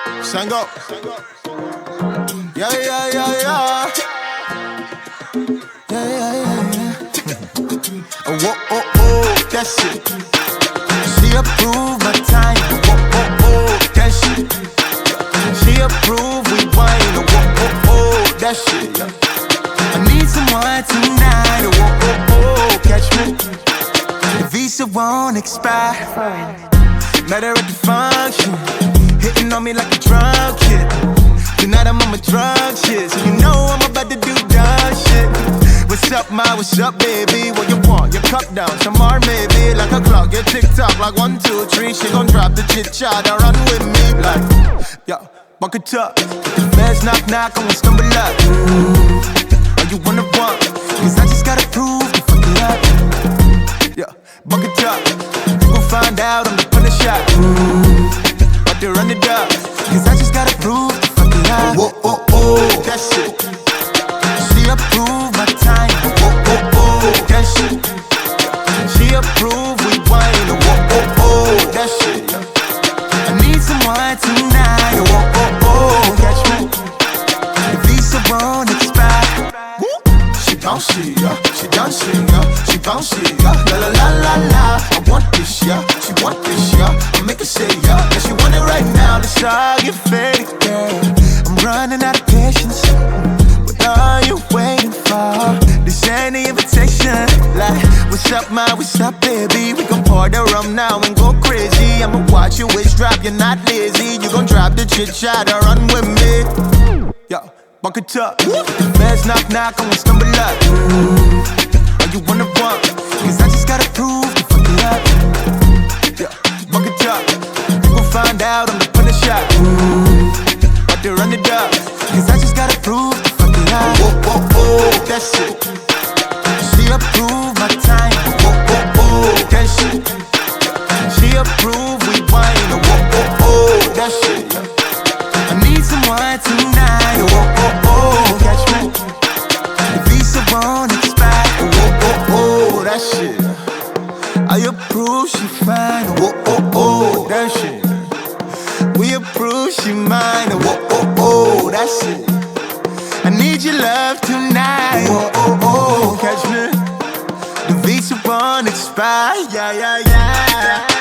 Sango. Yeah, yeah, yeah, yeah. Yeah, yeah, yeah, yeah. Oh, whoa, oh, oh, that shit. She approved my time. Oh, oh, oh, that shit. She approved we wine. Oh, oh, oh, that shit. I need someone tonight. Oh, oh, oh, catch me. The visa won't expire. Met her at the function, hitting on me like a drug kid. Tonight I'm on my drug shit, so you know I'm about to do dumb shit. What's up, ma? What's up, baby? What you want? Your cup down, some more maybe. Like a clock, your TikTok, like 1, 2, 3. She gon' drop the chit chat, run with me. Like, yo, buck it up. The feds knock, knock, I'm gonna stumble up. Are you one of one? Cause I just gotta prove to fuck it up. Yeah, buck it up. You gon' find out I'm the punter shot. But to run it up. Cause I just gotta prove to fuck it up. Whoa, oh, oh, that shit. She approved my time. Whoa, oh, oh, that shit. She approved we wine. Whoa, oh, oh, that shit. I need someone tonight. Whoa, oh, oh, catch me. The visa won't expire. She bouncy, yeah. She dancing, yeah. She bouncy, yeah. La la la la la. I want this, yeah. She want this, yeah. I make her say, yeah. And she want it right now. Let's all get faded, girl. I'm running out of patience. What are you waiting for? This ain't the invitation. Like, what's up, ma? What's up, baby? We gon' pour the rum now and go crazy. I'ma watch your waist drop. You're not lazy. You gon' drop the chit chat or run with me. Yo. Buck it up. The feds knock, knock, I'm gonna stumble up. Are you one of one? Cause I just gotta prove to fuck it up. Yeah, buck it up. You gon' find out I'm the punter shot. But to run it up. Cause I just gotta prove to fuck it up. Oh, oh, oh, that shit. She approved my time. Oh, oh, oh, that shit. She approved we wine. Oh, oh, oh, that shit. I need someone tonight. Oh, oh, oh, catch me. The visa won't expire. Oh, oh, oh, that shit. I approve she fine. Oh, oh, oh, that shit. We approve she mine. Oh, oh, oh, that shit. I need your love tonight. Oh, oh, oh, catch me. The visa won't expire. Yeah, yeah, yeah.